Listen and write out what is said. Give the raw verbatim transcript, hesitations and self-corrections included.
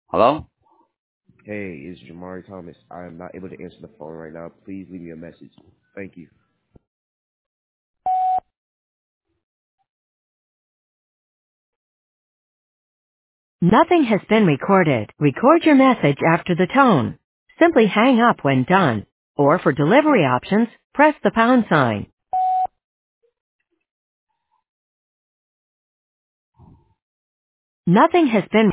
Hello? Hey, it's Jamari Thomas. I am not able to answer the phone right now. Please leave me a message. Thank you. Nothing has been recorded. Record your message after the tone. Simply hang up when done. Or for delivery options, press the pound sign. Nothing has been